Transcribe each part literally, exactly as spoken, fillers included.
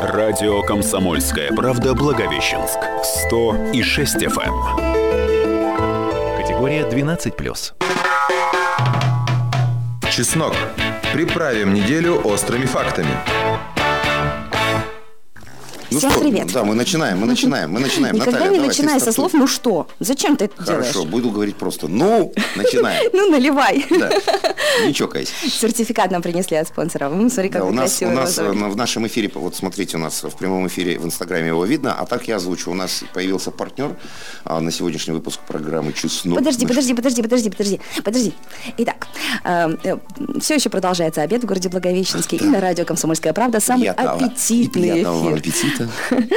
Радио «Комсомольская правда» Благовещенск. сто и шесть эф эм. Категория двенадцать плюс. Чеснок. Приправим неделю острыми фактами. Ну Всем что, привет. Да, мы начинаем, мы начинаем, мы начинаем. Никогда Наталья, не давай, начинай со слов «ну что». Зачем ты это делаешь? Хорошо, буду говорить просто «ну, начинаем». Ну, наливай. Да, не чокайся. Сертификат нам принесли от спонсора. Ну, смотри, Да, какой у нас, у красивый нас розовый. в нашем эфире, вот смотрите, у нас в прямом эфире в Инстаграме его видно, а так я озвучу. У нас появился партнер а, на сегодняшний выпуск программы «Чеснок». Подожди, Наш- подожди, подожди, подожди, подожди, подожди. Итак, э, э, все еще продолжается обед в городе Благовещенске. И на радио «Комсомольская правда» самый Приятного- аппетитный и приятного вам эфир. аппетита.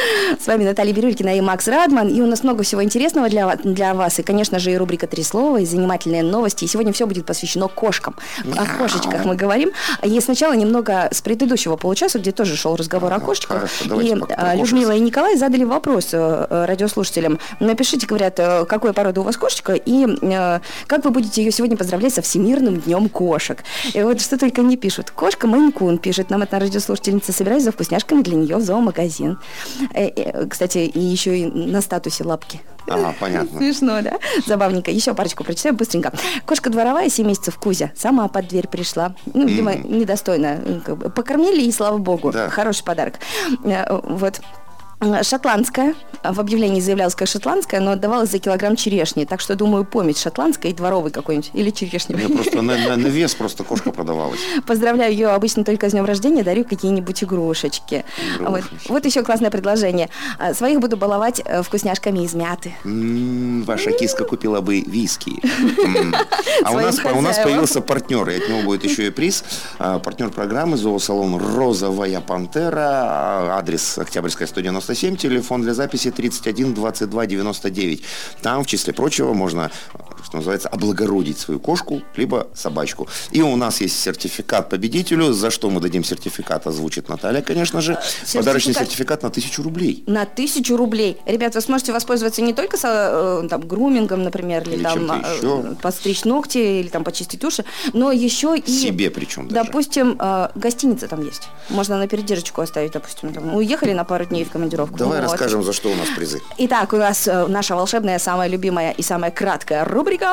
С вами Наталья Бирюлькина и Макс Радман. И у нас много всего интересного для, ва- для вас. И, конечно же, и рубрика «Три слова», и занимательные новости. И сегодня все будет посвящено кошкам. О кошечках мы говорим. И сначала немного с предыдущего получаса, где тоже шел разговор о кошечках. хорошо, давайте И по- про а, кошек. Людмила и Николай задали вопрос э, радиослушателям. Напишите, говорят, э, какой породы у вас кошечка, и э, как вы будете ее сегодня поздравлять со Всемирным днем кошек. И вот что только не пишут. Кошка Мейн-кун пишет нам эта радиослушательница. Собираюсь за вкусняшками для нее в зоомагазин. Э, э, Кстати, и еще и на статусе лапки. Ага, понятно. Смешно, да? Забавненько. Еще парочку прочитаю быстренько. Кошка дворовая, семь месяцев, Кузя. Сама под дверь пришла. Ну, видимо, недостойно. Как бы покормили, и слава богу. Да. Хороший подарок. Э, Вот. Шотландская. В объявлении заявлялось как шотландская, но отдавалась за килограмм черешни. Так что, думаю, помесь шотландская и дворовый какой-нибудь. Или черешневый. Мне просто на, на- на вес просто кошка продавалась. Поздравляю ее обычно только с днем рождения, дарю какие-нибудь игрушечки. Вот, Игрушечки. вот еще классное предложение. А, Своих буду баловать э, вкусняшками из мяты. М, Ваша киска купила бы виски. М. А у Своим нас, у нас хозяевам. появился партнер, и от него будет еще и приз. А, Партнер программы зоосалон «Розовая пантера». А, Адрес Октябрьская, сто девяносто семь, телефон для записи тридцать один двадцать два девяносто девять. Там, в числе прочего, можно, что называется, облагородить свою кошку, либо собачку. И у нас есть сертификат победителю, за что мы дадим сертификат, озвучит Наталья, конечно же. Сертификат- Подарочный сертификат на тысячу рублей. На тысячу рублей. Ребят, вы сможете воспользоваться не только со, э, там, грумингом, например, или, Или там чем-то э, еще. подстричь ногти, или там почистить уши, но еще и... Себе причем даже. Допустим, э, гостиница там есть. Можно на передержку оставить, допустим. Там, уехали на пару дней в командировку. Давай Вот. расскажем, за что у нас призы. Итак, у нас э, наша волшебная, самая любимая и самая краткая рубрика.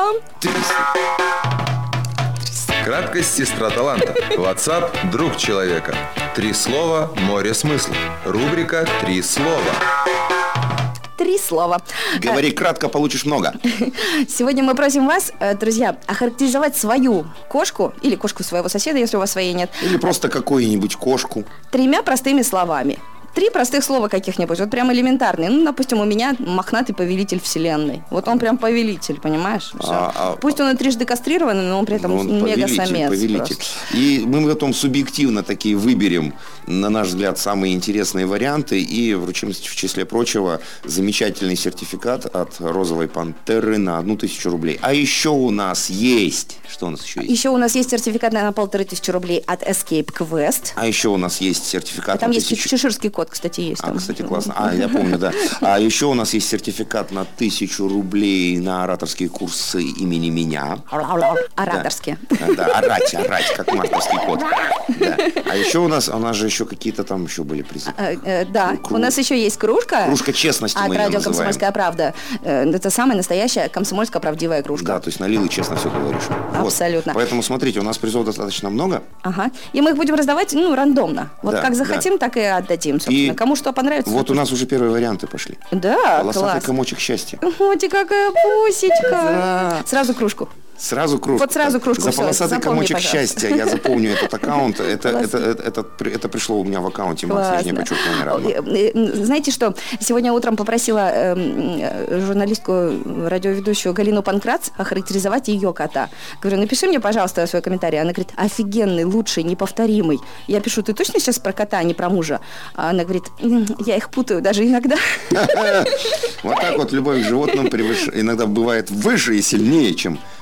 Краткость – сестра таланта. WhatsApp – друг человека. Три слова – море смысла. Рубрика «Три слова». Три слова. Говори кратко, получишь много. Сегодня мы просим вас, э, друзья, охарактеризовать свою кошку или кошку своего соседа, если у вас своей нет, Или просто какую-нибудь кошку. тремя простыми словами. Три простых слова каких-нибудь, вот прям элементарные. Ну, допустим, у меня мохнатый повелитель вселенной. Вот он прям повелитель, понимаешь? Всё. А, а, Пусть он и трижды кастрированный, но он при этом Ну, он мега-самец. повелитель, повелитель. просто. И мы потом субъективно такие выберем, на наш взгляд, самые интересные варианты и вручим, в числе прочего, замечательный сертификат от «Розовой пантеры» на одну тысячу рублей. А еще у нас есть... Что у нас еще есть? Еще у нас есть сертификат на полторы тысячи рублей от Escape Quest. А еще у нас есть сертификат Там на есть тысячу... чеширский кот, кстати, есть. А, там. кстати, классно. А, я помню, да. А еще у нас есть сертификат на тысячу рублей на ораторские курсы имени меня. Ораторские. Да, да, орать, орать, как мартовский кот. Да. А еще у нас, у нас же еще какие-то там еще были призы. Э, э, Да, Кру- у нас еще есть кружка. Кружка честности От мы ее радио называем. «Комсомольская правда». Э, Это самая настоящая комсомольская правдивая кружка. Да, то есть налил и честно все говоришь. Вот. Абсолютно. Поэтому смотрите, у нас призов достаточно много. Ага. И мы их будем раздавать, ну, рандомно. Вот Да, как да. захотим, так и отдадим, собственно. И Кому что понравится. Вот у нас уже первые варианты пошли. Да, Полосатый класс. комочек счастья. Вот и какая пусечка. Да. Сразу кружку. Сразу кружку. Вот сразу кружку, За всё, полосатый запомни, комочек пожалуйста. счастья. Я запомню этот аккаунт. Это, Класс. это, это, это, при- это пришло у меня в аккаунте. Макс, нижнее Классно. подчеркивание, Радман. Э, э, Знаете что? Сегодня утром попросила эм, э, журналистку, радиоведущую Галину Панкрац охарактеризовать ее кота. Говорю, напиши мне, пожалуйста, свой комментарий. Она говорит, офигенный, лучший, неповторимый. Я пишу, ты точно сейчас про кота, а не про мужа? А она говорит, «М, я их путаю даже иногда. Вот так вот любовь к животным превыш- иногда бывает выше и сильнее, чем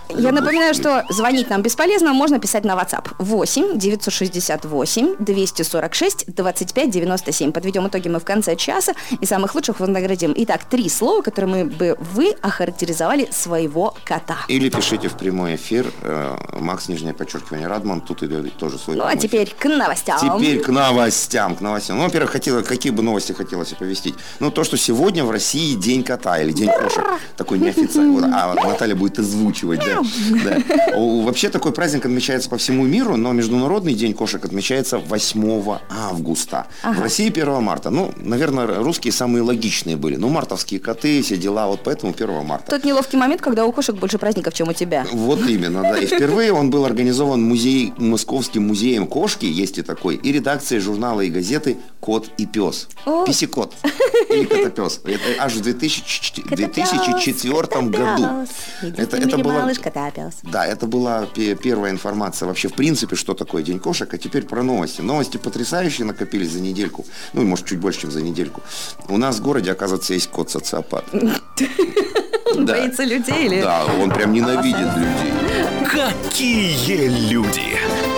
Я напоминаю, что звонить нам бесполезно, можно писать на WhatsApp восемь девятьсот шестьдесят восемь двести сорок шесть двадцать пять девяносто семь. Подведем итоги мы в конце часа и самых лучших вознаградим. Итак, три слова, которыми бы вы охарактеризовали своего кота. Или пишите в прямой эфир, э, Макс, нижнее подчеркивание, Радман, тут и тоже свой. Ну а теперь к новостям. Теперь к новостям, к новостям. Ну, во-первых, хотела, какие бы новости хотелось оповестить? Ну, то, что сегодня в России День кота или День кошек. Такой неофициальный. А Наталья будет озвучивать, да. Да. Вообще такой праздник отмечается по всему миру, но Международный день кошек отмечается восьмого августа. Ага. В России первого марта. Ну, наверное, русские самые логичные были. Ну, мартовские коты, все дела, вот поэтому первого марта. Тот неловкий момент, когда у кошек больше праздников, чем у тебя. Вот именно, да. И впервые он был организован музей, Московским музеем кошки, есть и такой, и редакцией журнала и газеты «Кот и пес». О. Писекот. Или котопес. Это аж в две тысячи четвёртом году. Это, это было... Да, это была первая информация вообще в принципе, что такое День кошек. А теперь про новости. Новости потрясающие накопились за недельку. Ну, может, чуть больше, чем за недельку. У нас в городе, оказывается, есть кот-социопат. Он боится людей или... Да, он прям ненавидит людей. Какие люди?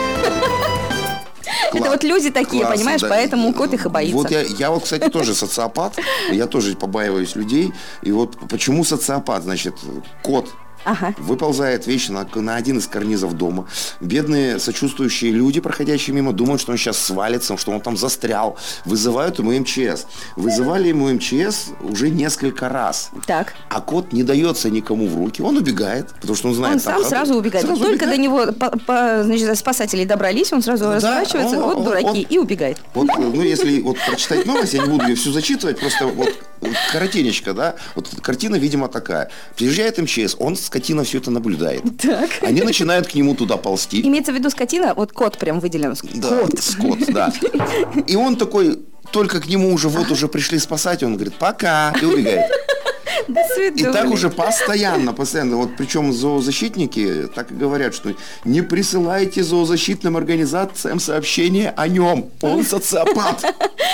Это вот люди такие, Классно, понимаешь, да. поэтому кот их и боится. Вот я, я вот, кстати, тоже социопат, я тоже побаиваюсь людей. И вот почему социопат? Значит, кот Ага. выползает вечно на, на один из карнизов дома. Бедные сочувствующие люди, проходящие мимо, думают, что он сейчас свалится, что он там застрял. Вызывают ему эм че эс. Вызывали ему эм че эс уже несколько раз. Так. А кот не дается никому в руки. Он убегает, потому что он знает... Он сам ходу. сразу убегает. Сразу Только убегает. до него по, по, значит, спасатели добрались, он сразу Да, разворачивается, он, вот он, дураки, он, и убегает. Вот, ну, если вот прочитать новость, я не буду ее всю зачитывать, просто вот, вот коротенечко, да, вот картина, видимо, такая. Приезжает эм че эс, он, скотина, все это наблюдает. Так. Они начинают к нему туда ползти. Имеется в виду скотина, вот кот прям выделен. Да, Кот. скот, да. И он такой, только к нему уже вот уже пришли спасать, он говорит, пока, и убегает. До И свидания. так уже постоянно, постоянно. Вот причем зоозащитники так и говорят, что не присылайте зоозащитным организациям сообщения о нем. Он социопат.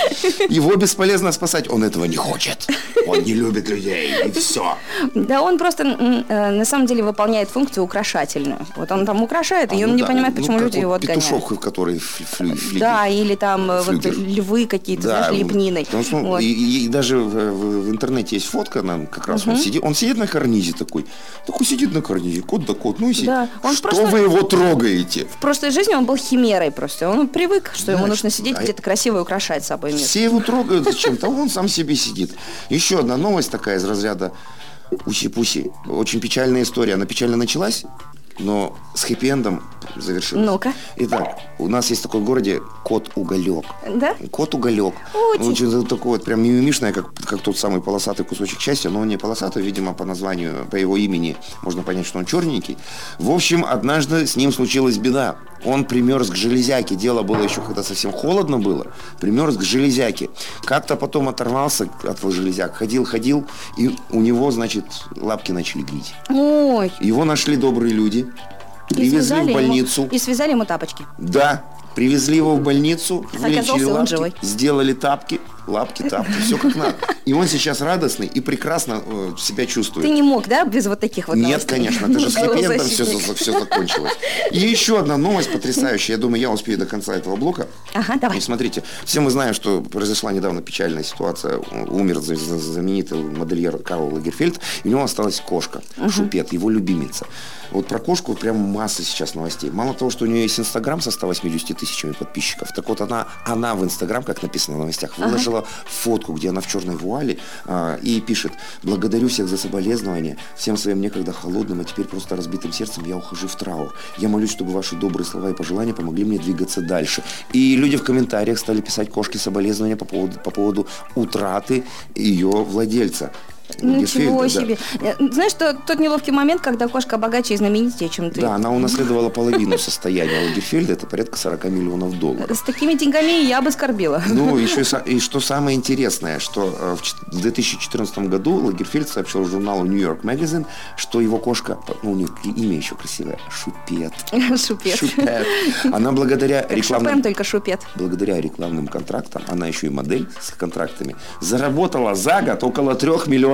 Его бесполезно спасать. Он этого не хочет. Он не любит людей. И все. Да он просто э, на самом деле выполняет функцию украшательную. Вот он там украшает, А, и ну он не да, понимает, ну, почему как люди вот его отгоняют. петушок, который флю, флюгер. Да, или там э, вот, Флюгер. львы какие-то, Да, знаешь, лепниной. потому что, Вот. и, и- и даже в, в- в интернете есть фотка, нам как раз он сидит, он сидит на карнизе такой, такой сидит на карнизе, кот да кот, ну и сидит. Да, он Что просто- вы его трогаете? В прошлой жизни он был химерой просто. Он привык, что ему Значит, нужно сидеть а- где-то красиво и украшать собой мир. Все его трогают зачем-то, а он сам себе сидит. Еще одна новость такая из разряда уси-пуси. Очень печальная история. Она печально началась, но с хэппи-эндом завершилась. Ну-ка. Итак, у нас есть такой в городе кот-уголек. Да? Кот-уголек. Очень. Очень такой вот прям мимимишный, как, как тот самый полосатый кусочек счастья, но он не полосатый, видимо, по названию, по его имени можно понять, что он черненький. В общем, однажды с ним случилась беда. Он примерз к железяке. Дело было еще, когда совсем холодно было. Примерз к железяке. Как-то потом оторвался от железяк. Ходил-ходил, и у него, значит, лапки начали гнить. Ой. Его нашли добрые люди. И Привезли связали в больницу. Ему, и связали ему тапочки. Да, привезли его в больницу, вылечили Оказался он лапки, живой. сделали тапки, лапки, тапки, все как надо. И он сейчас радостный и прекрасно э, себя чувствует. Ты не мог, да, без вот таких вот Нет, новостей? конечно, это же с хэппи-эндом все, Зоозащитник. все закончилось. И еще одна новость потрясающая. Я думаю, я успею до конца этого блока. Ага, давай. Ну, смотрите, все мы знаем, что произошла недавно печальная ситуация. Умер за- за- знаменитый модельер Карл Лагерфельд. И у него осталась кошка, Шупет, его любимица. Вот про кошку прям масса сейчас новостей. Мало того, что у нее есть Инстаграм со ста восьмидесятью тысячами подписчиков, так вот она, она в Инстаграм, как написано в новостях, выложила фотку, где она в черной вуале а, и пишет: «Благодарю всех за соболезнования. Всем своим некогда холодным, а теперь просто разбитым сердцем я ухожу в траур. Я молюсь, чтобы ваши добрые слова и пожелания помогли мне двигаться дальше». И люди в комментариях стали писать кошке соболезнования по поводу, по поводу утраты ее владельца. Ничего Лагерфельда, да. себе. Э, Знаешь, что тот неловкий момент, когда кошка богаче и знаменитее, чем ты. Да, она унаследовала половину состояния Лагерфельда, это порядка сорок миллионов долларов. С такими деньгами я бы скорбила. Ну, еще и, са- и что самое интересное, что э, в ч- в две тысячи четырнадцатом году Лагерфельд сообщил журналу New York Magazine, что его кошка, ну, у нее имя еще красивое, Шупет. Шупет. Шупет. Она благодаря Как рекламным... Шопен, только шупет. Благодаря рекламным контрактам, она еще и модель с контрактами, заработала за год около трех миллионов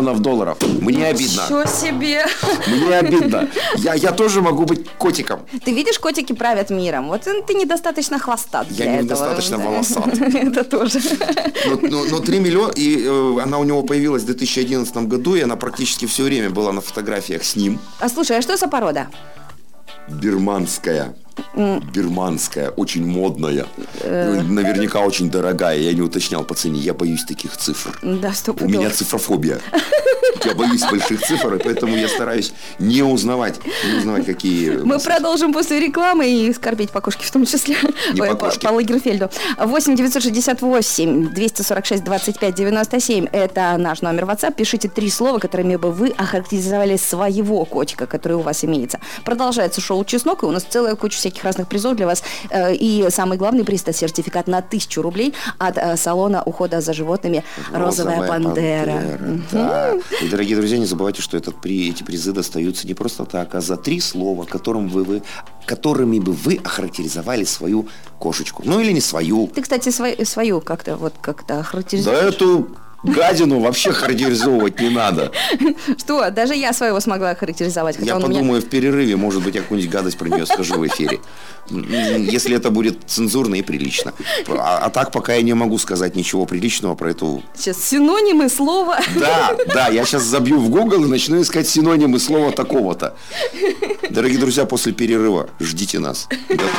миллионов долларов. Мне обидно. Ничего себе. Мне обидно. Я, я тоже могу быть котиком. Ты видишь, котики правят миром. Вот ты недостаточно хвостат для Я этого. недостаточно волосат. Это тоже. Но, но, но три миллиона, и э, она у него появилась в две тысячи одиннадцатом году, и она практически все время была на фотографиях с ним. А слушай, а что за порода? Бирманская. Бирманская, очень модная. Наверняка очень дорогая. Я не уточнял по цене. Я боюсь таких цифр. Да, сто У пудов. меня цифрофобия. Я боюсь больших цифр, и поэтому я стараюсь не узнавать, не узнавать, какие... Мы продолжим после рекламы и скорбить по кошке в том числе. Не Ой, по по, кошке. по Лагерфельду. восемь девятьсот шестьдесят восемь двести сорок шесть двадцать пять девяносто семь. Это наш номер WhatsApp. Пишите три слова, которыми бы вы охарактеризовали своего котика, который у вас имеется. Продолжается шоу «Чеснок», и у нас целая куча всяких разных призов для вас. И самый главный приз – это сертификат на тысячу рублей от салона ухода за животными «Розовая, Розовая пантера». пантера, да. И, дорогие друзья, не забывайте, что этот, при, эти призы достаются не просто так, а за три слова, которым вы, вы, которыми бы вы охарактеризовали свою кошечку. Ну или не свою. Ты, кстати, свою, свою как-то вот как-то Да охарактеризуешь? эту гадину вообще характеризовывать не надо. Что? Даже я своего смогла охарактеризовать. хотя Я он у меня- подумаю в перерыве, может быть, я какую-нибудь гадость про нее скажу в эфире. Если это будет цензурно и прилично. А, а так пока я не могу сказать ничего приличного про эту... Сейчас синонимы слова. Да, да, я сейчас забью в Google и начну искать синонимы слова такого-то. Дорогие друзья, после перерыва ждите нас.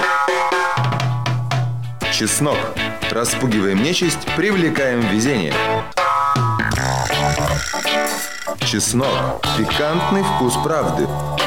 Чеснок. Распугиваем нечисть, привлекаем везение. Чеснок. Пикантный вкус правды.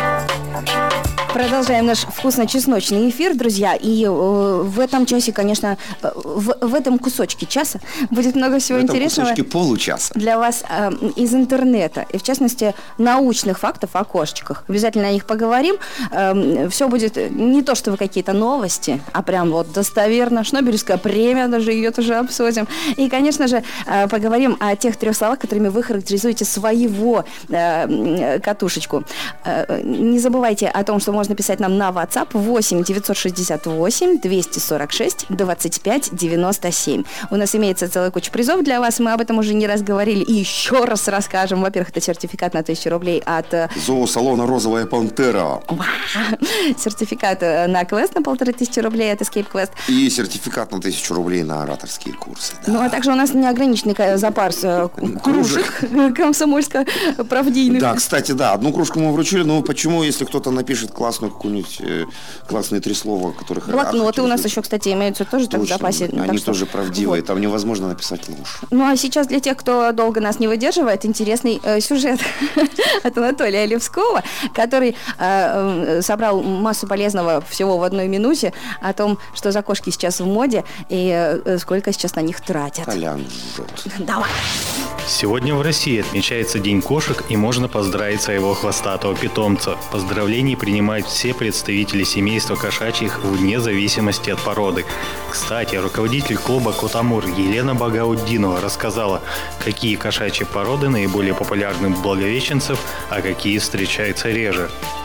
Продолжаем наш вкусно-чесночный эфир, друзья. И э, в этом часе, конечно, э, в, в этом кусочке часа будет много всего В этом интересного кусочке получаса. для вас э, из интернета. И, в частности, научных фактов о кошечках. Обязательно о них поговорим. Э, все будет не то, что вы какие-то новости, а прям вот достоверно. Шнобелевская премия, даже ее тоже обсудим. И, конечно же, э, поговорим о тех трех словах, которыми вы характеризуете своего э, катушечку. Э, не забывайте о том, что можно писать нам на WhatsApp восемь девятьсот шестьдесят восемь двести сорок шесть двадцать пять девяносто семь. У нас имеется целая куча призов для вас, мы об этом уже не раз говорили и еще раз расскажем. Во-первых, это сертификат на тысячу рублей от... Зоосалона «Розовая пантера». Сертификат на квест на полторы тысячи рублей от Escape Quest. И сертификат на тысячу рублей на ораторские курсы. Да. Ну, а также у нас неограниченный запас э, кружек комсомольско-правдийных. Да, кстати, да, одну кружку мы вручили, но почему, если кто-то напишет классную какую-нибудь, э, классные три слова, которых... Блокноты у нас еще, кстати, имеются тоже так в Точно, запасе. они так что- тоже правдивые, Вот. там невозможно написать ложь. Ну, а сейчас для тех, кто долго нас не выдерживает, интересный э, сюжет от Анатолия Левского, который э, э, собрал массу полезного всего в одной минуте о том, что за кошки сейчас в моде и э, сколько сейчас на них тратят. Толян жжет. Давай. Сегодня в России отмечается День кошек, и можно поздравить своего хвостатого питомца. Поздравления принимают все представители семейства кошачьих вне зависимости от породы. Кстати, руководитель клуба «Котамур» Елена Багауддинова рассказала, какие кошачьи породы наиболее популярны у благовещенцев, а какие встречаются реже.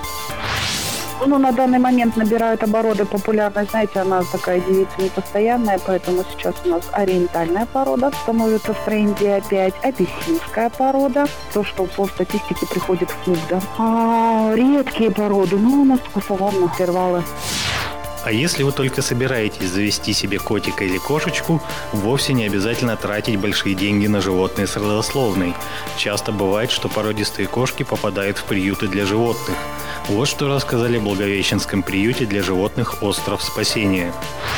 Ну, на данный момент набирают обороты популярность. Знаете, она такая девица непостоянная, поэтому сейчас у нас ориентальная порода становится в тренде опять. Апельсинская порода, то, что по статистике приходит в клуб, да. А редкие породы, ну, у нас саванна, сервалы. А если вы только собираетесь завести себе котика или кошечку, вовсе не обязательно тратить большие деньги на животные с родословной. Часто бывает, что породистые кошки попадают в приюты для животных. Вот что рассказали в Благовещенском приюте для животных «Остров спасения».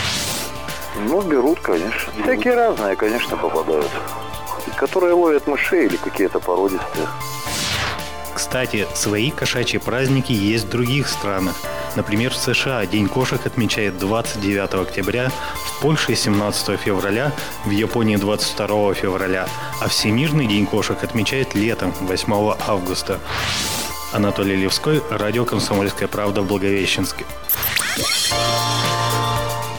Ну, берут, конечно. Всякие разные, конечно, попадают. Которые ловят мышей или какие-то породистые. Кстати, свои кошачьи праздники есть в других странах. Например, в США День кошек отмечает двадцать девятого октября, в Польше семнадцатого февраля, в Японии двадцать второго февраля, а Всемирный День кошек отмечает летом, восьмого августа. Анатолий Левской, радио «Комсомольская правда» в Благовещенске.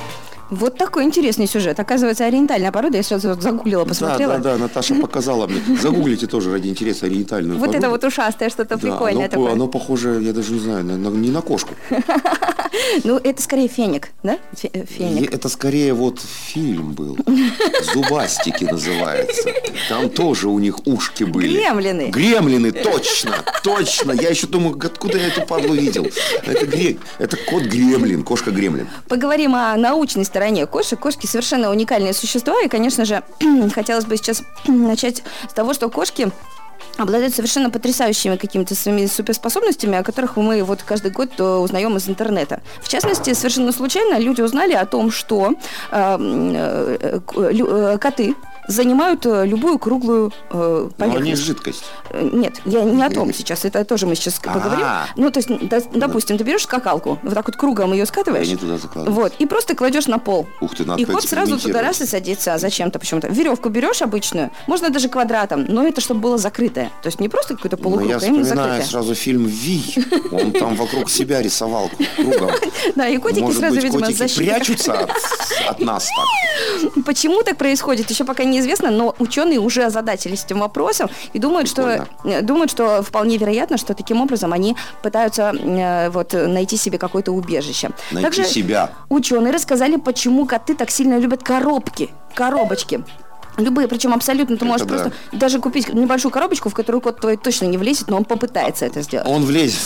Вот такой интересный сюжет. Оказывается, ориентальная порода. Я сейчас вот загуглила, посмотрела. Да, да, да, Наташа показала мне. Загуглите тоже ради интереса ориентальную Вот породу. это вот ушастое что-то Да, прикольное оно, такое. оно похоже, я даже не знаю, на, на- не на кошку. Ну, это скорее феник, да? Фе- И Феник. это скорее вот фильм был. «Зубастики» называется. Там тоже у них ушки были. Гремлины. Гремлины, точно, точно. Я еще думаю, откуда я эту падлу видел. Это, гре... это кот Гремлин, кошка Гремлин. Поговорим о научной стороне кошек. Кошки совершенно уникальные существа. И, конечно же, хотелось бы сейчас начать с того, что кошки обладают совершенно потрясающими какими-то своими суперспособностями, о которых мы вот каждый год э, узнаем из интернета. В частности, совершенно случайно люди узнали о том, что э, э, к- лю- э, коты занимают э, любую круглую э, Но они поверхность. жидкость. Э, Нет, я не о том сейчас, это тоже мы сейчас поговорим. А. Ну, то есть, до- допустим, ты берешь скакалку, вот так вот кругом ее скатываешь, Я не туда закладываю. вот, и просто кладешь на пол. Ух ты, надо И кот сразу туда раз и садится, а зачем-то почему-то. Веревку берешь обычную, можно даже квадратом, но это чтобы было закрытое. То есть не просто какой-то Но полукруг, я а именно вспоминаю закрытое. сразу фильм «Вий». Он там вокруг себя рисовал кругом. Да, и котики Может сразу, быть, видимо, котики защиты. прячутся от, от нас так. Почему так происходит, еще пока неизвестно, но ученые уже озадачились этим вопросом и думают, что, э, думают, что вполне вероятно, что таким образом они пытаются э, вот, найти себе какое-то убежище. Найти Также себя. ученые рассказали, почему коты так сильно любят коробки, коробочки. Любые, причем абсолютно ты можешь Это да. просто даже купить небольшую коробочку, в которую кот твой точно не влезет, но он попытается это сделать. Он влезет.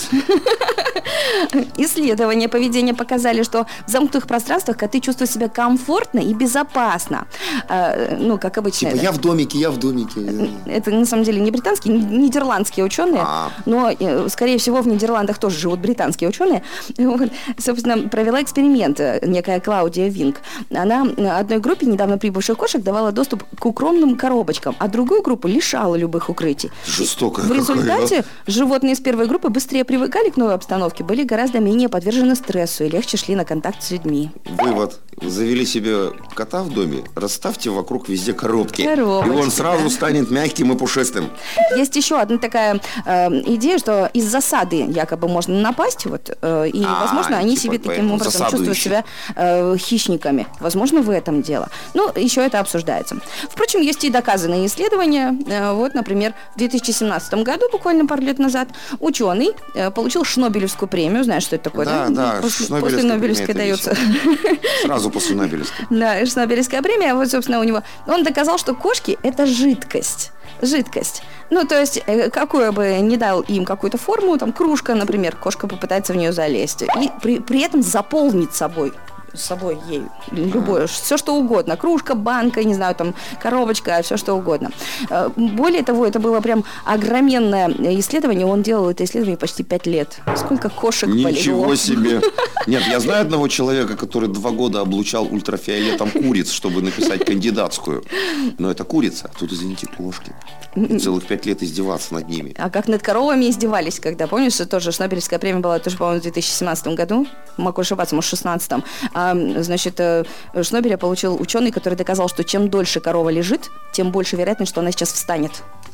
Исследования поведения показали, что в замкнутых пространствах коты чувствуют себя комфортно и безопасно. А, ну, как обычно. Типа это. я в домике, я в домике. Это на самом деле не британские, не- нидерландские ученые, А. но, э, скорее всего, в Нидерландах тоже живут британские ученые. И вот, собственно, провела эксперимент э, некая Клаудия Винг. Она э, одной группе недавно прибывших кошек давала доступ к укромным коробочкам, а другую группу лишала любых укрытий. Жестокая В какая, результате животные из первой группы быстрее привыкали к новой обстановке, были гораздо менее подвержены стрессу и легче шли на контакт с людьми. Вывод. Завели себе кота в доме, расставьте вокруг везде коробки. Коробочки, и он сразу да. станет мягким и пушистым. Есть еще одна такая э, идея, что из засады якобы можно напасть, вот, э, и, А, возможно, они типа себе таким поэтому образом засаду чувствуют ищут. себя э, хищниками. Возможно, в этом дело. Ну, еще это обсуждается. Впрочем, есть и доказанные исследования. Э, вот, например, в две тысячи семнадцатом году, буквально пару лет назад, ученый э, получил Шнобелевскую премию. Знаешь, что это такое, да? Да, да, После, Шнобелевская после Нобелевской премия, это дается. Сразу после Нобелевской. Да, Шнобелевская премия, вот, собственно, у него. Он доказал, что кошки – это жидкость. Жидкость. Ну, то есть, э, какую бы ни дал им какую-то форму, там, кружка, например, кошка попытается в нее залезть. И при, при этом заполнит собой с собой ей любое, все что угодно, кружка, банка, не знаю, там, коробочка, все что угодно. Э, Более того, это было прям огроменное исследование, он делал это исследование почти пять лет. Сколько кошек Ничего полегло. себе. Нет, я знаю одного человека, который два года облучал ультрафиолетом куриц, чтобы написать кандидатскую. Но это курица, а тут, извините, кошки. И целых пять лет издеваться над ними. А как над коровами издевались, когда, помнишь, тоже Шнобелевская премия была тоже, по-моему, в две тысячи семнадцатом году, могу ошибаться, может, в шестнадцатом. А, значит, э, Шнобеля получил ученый, который доказал, что чем дольше корова лежит, тем больше вероятность, что она сейчас встанет.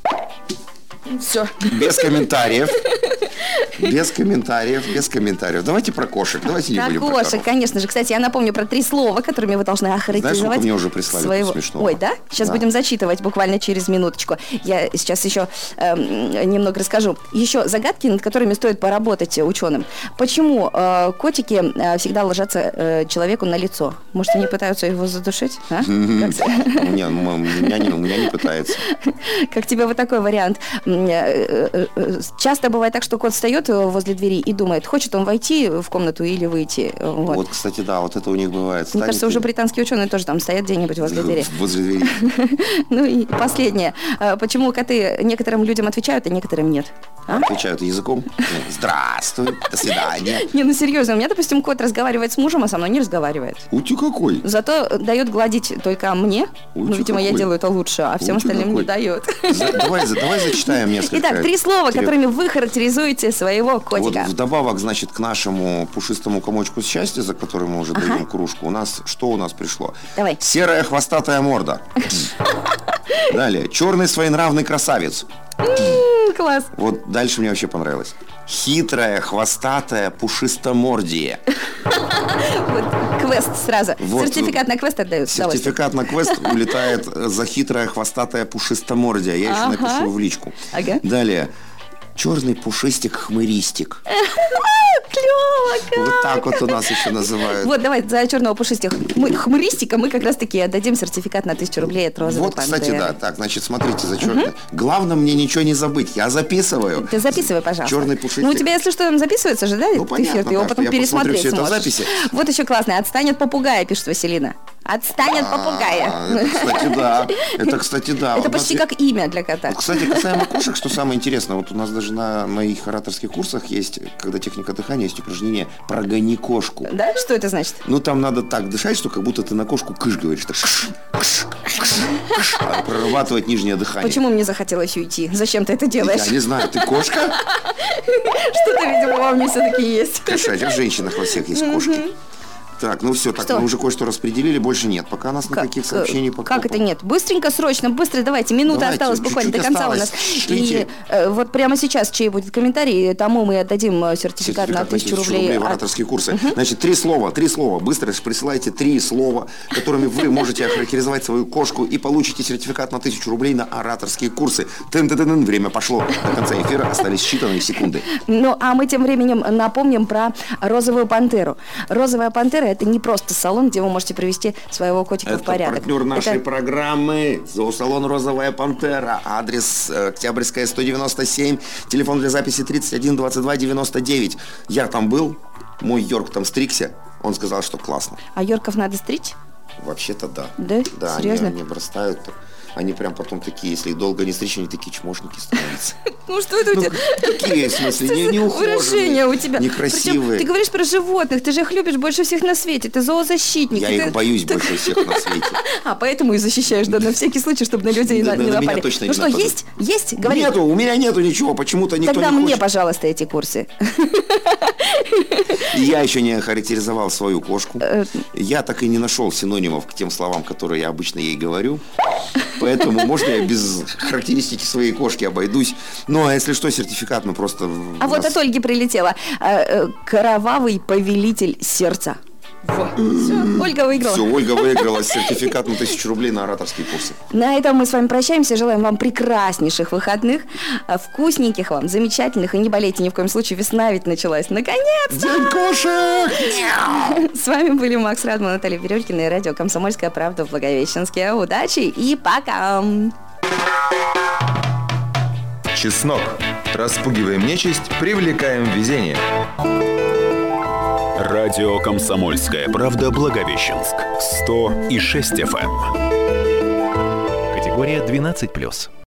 Все. Без комментариев. Без комментариев, без комментариев. Давайте про кошек. Давайте не Про будем про кошек, коров. конечно же. Кстати, я напомню про три слова, которыми вы должны охарактеризовать. Знаешь, сколько мне уже прислали своего... смешного? Ой, да? Сейчас Да. будем зачитывать буквально через минуточку. Я сейчас еще эм, немного расскажу. Еще загадки, над которыми стоит поработать ученым. Почему э, котики э, всегда ложатся э, человеку на лицо? Может, они пытаются его задушить? А? Как- Не, ну, у меня не, у меня не пытается. Как тебе вот такой вариант? М, э, э, э, Часто бывает так, что кот встает э, возле двери и думает, хочет он войти в комнату или выйти. Вот. Вот, кстати, да, вот это у них бывает. Мне Станет кажется, уже и- британские ученые тоже там стоят где-нибудь возле двери. Возле двери. Ну и последнее. А, Почему коты некоторым людям отвечают, а некоторым нет? А? Отвечают языком. Здравствуй, до свидания. Не, ну серьезно, у меня, допустим, кот разговаривает с мужем, а со мной не разговаривает. У тебя какой? Зато дает гладить только мне. Ой, Ну, чё видимо, я какой? делаю это лучше, а всем Ой, чё остальным не какой? дает. За- Давай, за- давай зачитаем несколько. Итак, три слова, треб- которыми вы характеризуете своего Вот котика. вдобавок, значит, к нашему пушистому комочку счастья, за который мы уже даем кружку, у нас что у нас пришло? Давай. Серая хвостатая морда. Далее. Черный своенравный красавец. М, Класс. Вот дальше мне вообще понравилось. Хитрая, хвостатая, пушистомордие. Вот, к квест сразу. Вот. Сертификат на квест отдают. Сертификат на квест улетает за хитрое хвостатое пушистомордие. Я еще Ага. напишу в личку. Ага. Далее. Черный пушистик-хмыристик. Клево! Вот так вот у нас еще называют. Вот, давай, за черного пушистика мы, хмыристика мы как раз-таки отдадим сертификат на тысячу рублей от розовой Вот, кстати, пантеры. да. Так, значит, смотрите, за черный. Главное мне ничего не забыть. Я записываю. Ты записывай, пожалуйста. Черный пушистик. Ну, у тебя, если что, там записывается же, да? Ну, понятно, эфир, ты его да, потом я посмотрю пересмотреть все это в сможешь. записи. Вот еще классно. Отстань от попугая, пишет Василина. Отстань от попугая. А, это, кстати, да. Это, кстати, да. Это У нас почти е- как имя для кота. Вот, кстати, касаемо кошек, что самое интересное, вот у нас даже на моих ораторских курсах есть, когда техника дыхания, есть упражнение «Прогони кошку». Да? Что это значит? Ну, там надо так дышать, что как будто ты на кошку кыш говоришь. Так, кыш, кыш, кыш, кыш, а прорабатывать нижнее дыхание. Почему мне захотелось уйти? Зачем ты это делаешь? Я не знаю, ты кошка? Что-то, видимо, во мне все-таки есть. Кошачьи, в женщинах во всех есть кошки. Так, ну все, так, Что? мы уже кое-что распределили, больше нет. Пока нас никаких Как, сообщений э, по как это нет? Быстренько, срочно, быстро, давайте. Минута Давайте, осталась буквально до чуть-чуть конца у нас. осталось. И Шлите. э, вот прямо сейчас, чей будет комментарий, тому мы отдадим э, сертификат, на тысячу рублей. в от- ораторские курсы. Значит, три слова, три слова. Быстро присылайте три слова, которыми вы можете охарактеризовать свою кошку и получите сертификат на тысячу рублей на ораторские курсы. Тын-тын-тын, время пошло. До конца эфира остались считанные секунды. Ну, а мы тем временем напомним про розовую пантеру. Розовая пантера – это не просто салон, где вы можете привести своего котика Это в порядок. партнер нашей Это- программы. Зоосалон «Розовая пантера». Адрес э, Октябрьская, сто девяносто семь. Телефон для записи тридцать один двадцать два девяносто девять. Я там был. Мой Йорк там стригся. Он сказал, что классно. А Йорков надо стричь? Вообще-то да. Да? Да, они, Серьезно? они обрастают. Они прям потом такие, если их долго не стричь, они такие чмошники становятся. Ну, что это у Ну, тебя? такие, в смысле, не, не Выражения у тебя. некрасивые. Причем ты говоришь про животных, ты же их любишь больше всех на свете, ты зоозащитник. Я ты- их боюсь ты- больше всех на свете. А, поэтому и защищаешь, да, на всякий случай, чтобы на людей Да, на- не на меня напали. точно Ну не что, нападут. есть? Есть? Говори. Нету, у меня нету ничего, почему-то никто Тогда не мне, хочет. пожалуйста, эти курсы. И я еще не охарактеризовал свою кошку. Э, Я так и не нашел синонимов к тем словам, которые я обычно ей говорю. Поэтому можно я без характеристики своей кошки обойдусь. Ну, а если что, сертификат мы просто... А вот от Ольги прилетело. Э, э, Кровавый повелитель сердца. Во. Все, Ольга выиграла. Все, Ольга выиграла сертификат на тысячу рублей на ораторские курсы. На этом мы с вами прощаемся. Желаем вам прекраснейших выходных, а, вкусненьких вам, замечательных. И не болейте ни в коем случае, весна ведь началась. Наконец-то! День кошек! С вами были Макс Радман, Наталья Бирюлькина и радио «Комсомольская правда» в Благовещенске. Удачи и пока! Чеснок. Распугиваем нечисть, привлекаем везение. Радио «Комсомольская правда» Благовещенск. сто и шесть эф эм. Категория двенадцать плюс.